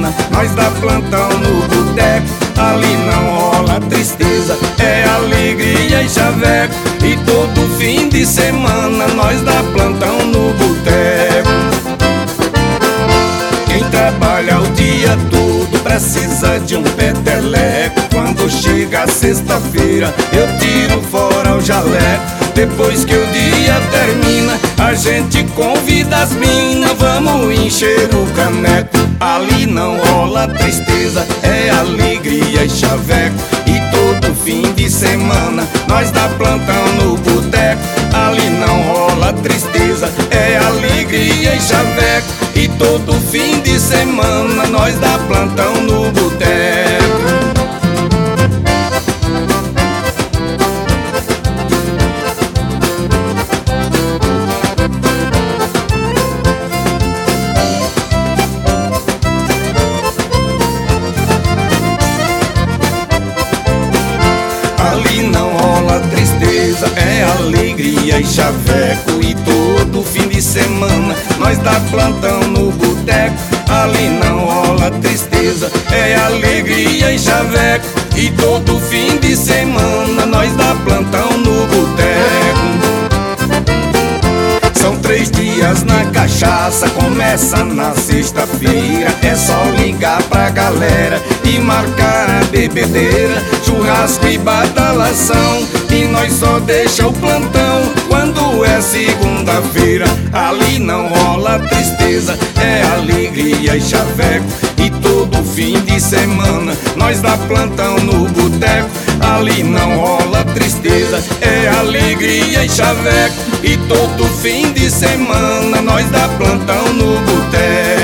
semana nós dá plantão no boteco. Ali não rola tristeza, é alegria e chaveco. E todo fim de semana nós dá plantão no boteco. Quem trabalha o dia todo precisa de um peteleco. Quando chega a sexta-feira eu tiro fora o jaleco. Depois que o dia termina a gente convida as minas, vamos encher o caneco. Ali não rola tristeza, é alegria e chaveco. E todo fim de semana nós dá plantão no boteco. Ali não rola tristeza, é alegria e chaveco. E todo fim de semana nós dá plantão no boteco. Ali não rola tristeza, é alegria e chaveco. E todo fim de semana nós dá plantão no boteco. Ali não rola tristeza, é alegria e chaveco. E todo fim de semana nós dá plantão no boteco. São 3 dias na cachaça, começa na sexta-feira. É só ligar pra galera e marcar a bebedeira, churrasco e badalação. E nós só deixa o plantão quando é segunda-feira. Ali não rola tristeza, é alegria e chaveco. E todo fim de semana nós dá plantão no boteco. Ali não rola tristeza, é alegria e chaveco. E todo fim de semana nós dá plantão no boteco.